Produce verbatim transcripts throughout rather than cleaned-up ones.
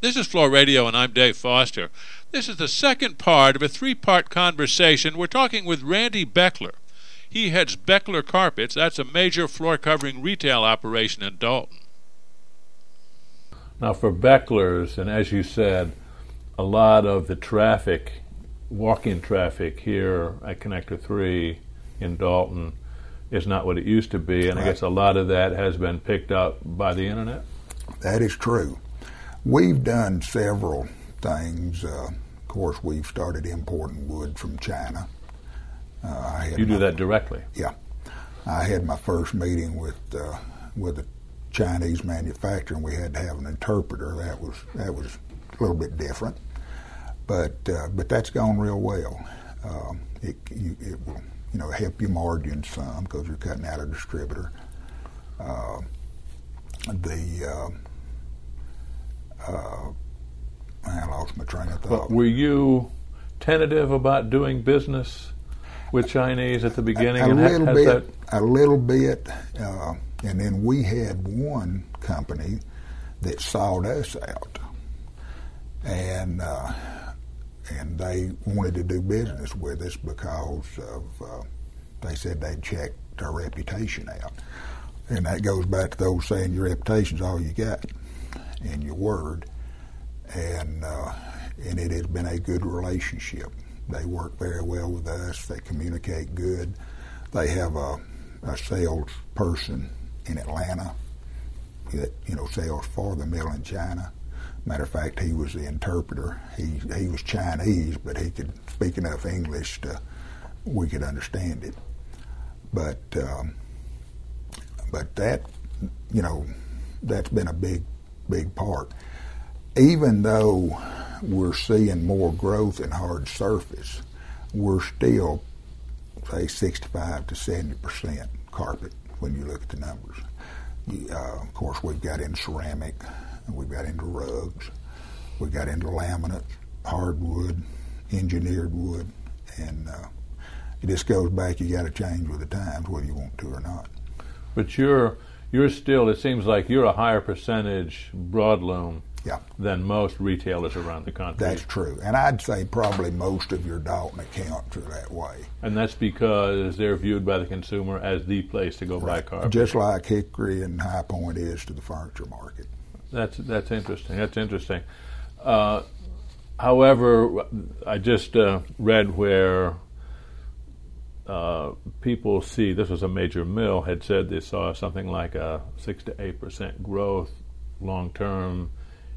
This is Floor Radio, and I'm Dave Foster. This is the second part of a three-part conversation. We're talking with Randy Beckler. He heads Beckler Carpets. That's a major floor-covering retail operation in Dalton. Now, for Beckler's, and as you said, a lot of the traffic, walk-in traffic here at Connector three in Dalton is not what it used to be, and right. I guess a lot of that has been picked up by the Internet? That is true. We've done several things. Uh, of course, we've started importing wood from China. Uh, I had you do my, that directly? Yeah. I had my first meeting with uh, with a Chinese manufacturer, and we had to have an interpreter. That was that was a little bit different, but uh, but that's gone real well. Um, it, you, it will you know help your margins some because you're cutting out a distributor. Uh, the uh, uh, I lost my train of thought. But were you tentative about doing business with Chinese at the beginning? A, a and little has bit, that... a little bit, uh, and then we had one company that sought us out, and uh, and they wanted to do business with us because of uh, they said they'd checked our reputation out, and that goes back to those saying your reputation's all you got, and your word, and uh, and it has been a good relationship. They work very well with us. They communicate good. They have a, a salesperson in Atlanta that you know sells for the mill in China. Matter of fact, he was the interpreter. He he was Chinese, but he could speak enough English to we could understand it. But um, but that you know that's been a big big part. Even though we're seeing more growth in hard surface, we're still, say, sixty-five to seventy percent carpet when you look at the numbers. Uh, of course, we've got into ceramic, we've got into rugs, we've got into laminate, hardwood, engineered wood, and uh, it just goes back, you got to change with the times whether you want to or not. But you're, you're still, it seems like you're a higher percentage broadloom Yeah. than most retailers around the country. That's true. And I'd say probably most of your Dalton accounts are that way. And that's because they're viewed by the consumer as the place to go Right. buy carpet. Just like Hickory and High Point is to the furniture market. That's that's interesting. That's interesting. Uh, however, I just uh, read where uh, people see, this was a major mill, had said they saw something like a six to eight percent growth long term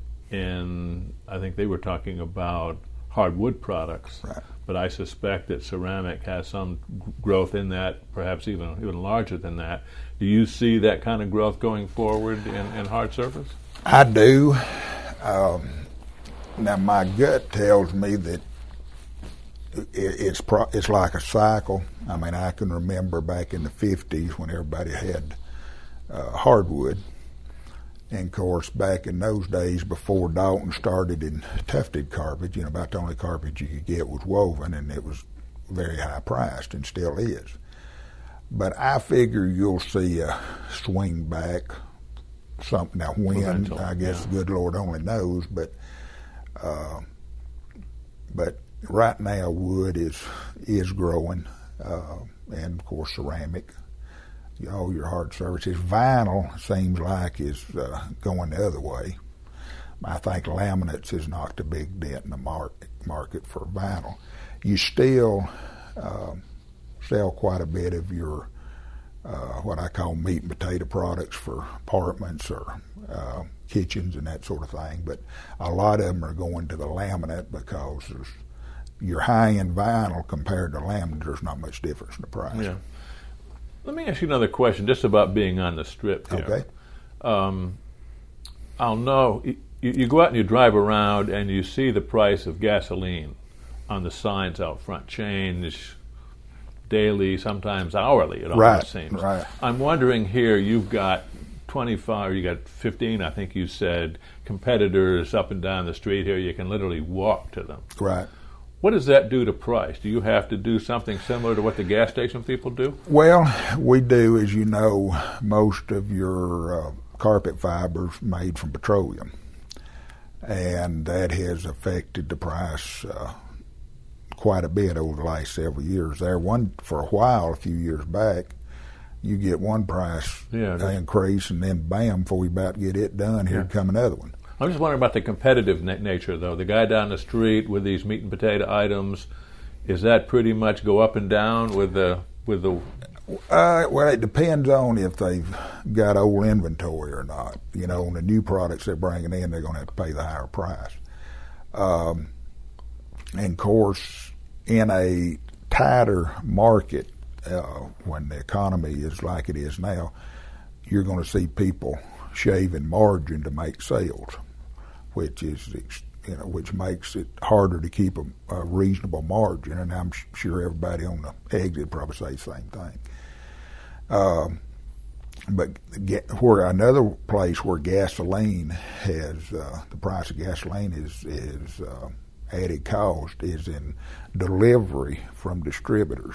in, I think they were talking about hardwood products, right. But I suspect that ceramic has some g- growth in that, perhaps even even larger than that. Do you see that kind of growth going forward in, in hard surface? I do. Um, now my gut tells me that it, it's pro- it's like a cycle. I mean, I can remember back in the fifties when everybody had uh, hardwood. And of course, back in those days, before Dalton started in tufted carpet, you know, about the only carpet you could get was woven, and it was very high priced, and still is. But I figure you'll see a swing back. Something now when Eventually, I guess yeah. the good Lord only knows, but uh, but right now wood is is growing, uh, and of course ceramic. All your hard surfaces. Vinyl seems like is uh, going the other way. I think laminates has knocked a big dent in the mar- market for vinyl. You still uh, sell quite a bit of your uh, what I call meat and potato products for apartments or uh, kitchens and that sort of thing, but a lot of them are going to the laminate because there's, your high-end vinyl compared to laminate, there's not much difference in the price. Yeah. Let me ask you another question, just about being on the strip here. Okay. Um, I'll know, you, you go out and you drive around and you see the price of gasoline on the signs out front change daily, sometimes hourly, it almost right, seems. Right. I'm wondering here, you've got twenty-five, or you got fifteen, I think you said, competitors up and down the street here. You can literally walk to them. Right. What does that do to price? Do you have to do something similar to what the gas station people do? Well, we do, as you know, most of your uh, carpet fibers made from petroleum. and that has affected the price uh, quite a bit over the last several years. There, one for a while, a few years back, you get one price yeah, increase, and then bam, before we about to get it done, here yeah. come another one. I'm just wondering about the competitive na- nature, though. The guy down the street with these meat and potato items, is that pretty much go up and down with the with the? Uh, well, it depends on if they've got old inventory or not. You know, on the new products they're bringing in, they're going to have to pay the higher price. Um, and of course, in a tighter market, uh, when the economy is like it is now, you're going to see people shaving margin to make sales, which is, you know, which makes it harder to keep a, a reasonable margin. And I'm sure everybody on the exit probably say the same thing. Um, but get, where another place where gasoline has uh, the price of gasoline is is uh, added cost is in delivery from distributors,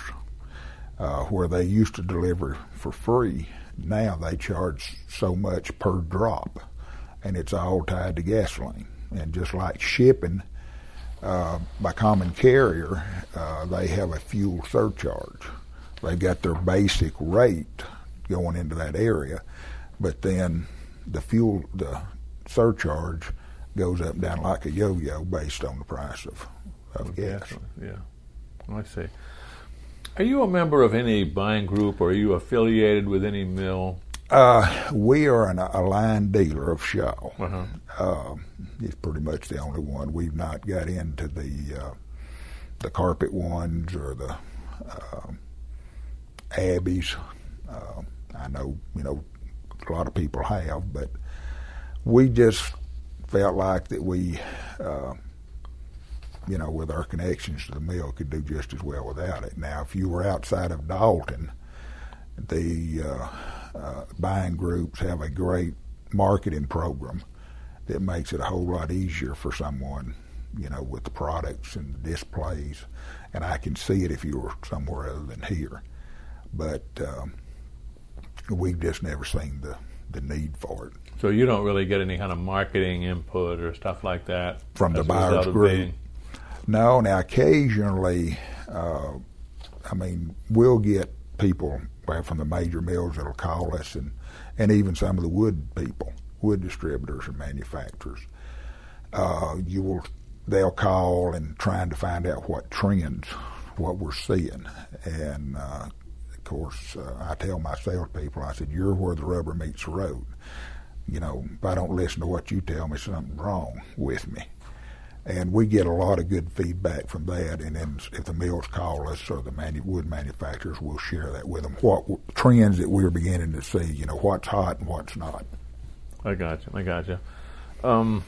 uh, where they used to deliver for free. Now they charge so much per drop, and it's all tied to gasoline. And just like shipping uh, by common carrier, uh, they have a fuel surcharge. They've got their basic rate going into that area, but then the fuel, the surcharge goes up and down like a yo-yo based on the price of, of gas. Yeah, I see. Are you a member of any buying group, or are you affiliated with any mill? Uh, we are an, a line dealer of Shaw. Uh-huh. Uh, it's pretty much the only one. We've not got into the uh, the carpet ones or the uh, Abbeys. Uh, I know, you know, a lot of people have, but we just felt like that we, uh, you know, with our connections to the mill, could do just as well without it. Now, if you were outside of Dalton, the uh, uh, buying groups have a great marketing program that makes it a whole lot easier for someone, you know, with the products and the displays. And I can see it if you were somewhere other than here. But um, we've just never seen the, the need for it. So you don't really get any kind of marketing input or stuff like that? From the buyer's group? Being... No. Now, occasionally, uh, I mean, we'll get people from the major mills that'll call us, and, and even some of the wood people, wood distributors and manufacturers. Uh, you will, they'll call and trying to find out what trends, what we're seeing. And, uh, of course, uh, I tell my salespeople, I said, you're where the rubber meets the road. You know, if I don't listen to what you tell me, something's wrong with me. And we get a lot of good feedback from that. And then if the mills call us or the manu- wood manufacturers, we'll share that with them. What w- trends that we're beginning to see, you know, what's hot and what's not. I got you. I got you. Um,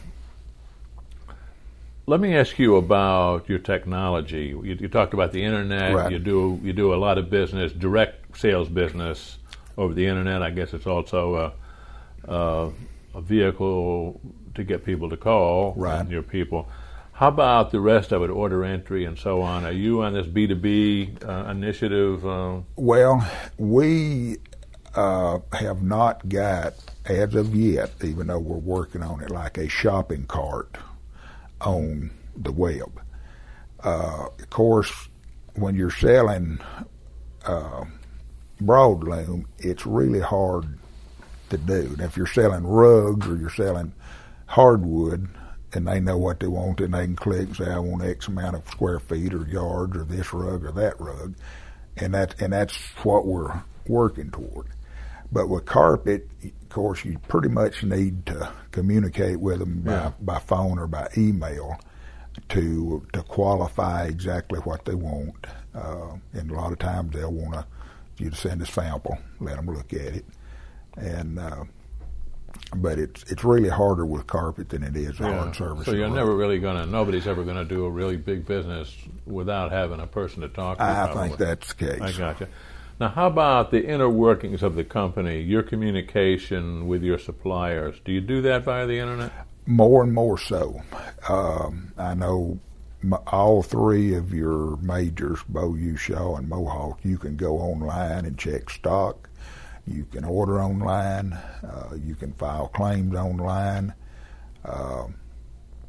let me ask you about your technology. You, you talked about the internet. Right. You do you do a lot of business, direct sales business over the internet. I guess it's also a, a, a vehicle to get people to call. Right. Your people. How about the rest of it, order entry and so on? Are you on this B two B uh, initiative? Uh? Well, we uh, have not got, as of yet, even though we're working on it, like a shopping cart on the web. Uh, of course, when you're selling uh, broadloom, it's really hard to do. And if you're selling rugs or you're selling hardwood, and they know what they want, and they can click and say, I want X amount of square feet or yards or this rug or that rug. And, that, and that's what we're working toward. But with carpet, of course, you pretty much need to communicate with them by, yeah. by phone or by email to to qualify exactly what they want. Uh, and a lot of times they'll want to, you to send a sample, let them look at it. And uh, but it's it's really harder with carpet than it is yeah. hard surface. So you're never really going to, nobody's ever going to do a really big business without having a person to talk to. I probably. think that's the case. I got you. Now, how about the inner workings of the company, your communication with your suppliers? Do you do that via the internet? More and more so. Um, I know m- all three of your majors, Beaulieu, Shaw, and Mohawk, you can go online and check stock. You can order online. Uh, you can file claims online. Uh,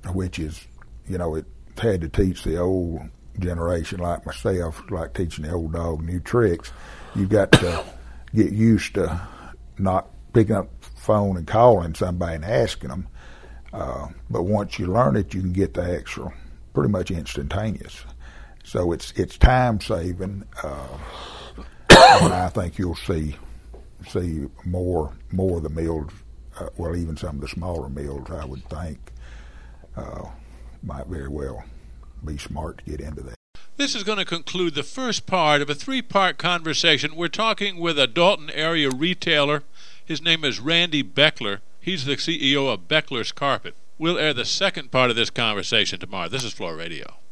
which is, you know, it had to teach the old generation like myself, like teaching the old dog new tricks. You've got to get used to not picking up the phone and calling somebody and asking them. Uh, but once you learn it, you can get the extra pretty much instantaneous. So it's it's time saving, uh, and I think you'll see see more more of the mills. Uh, well, even some of the smaller mills, I would think, uh, might very well be smart to get into that. This is going to conclude the first part of a three-part conversation. We're talking with a Dalton area retailer. His name is Randy Beckler. He's the C E O of Beckler's Carpet. We'll air the second part of this conversation tomorrow. This is Floor Radio.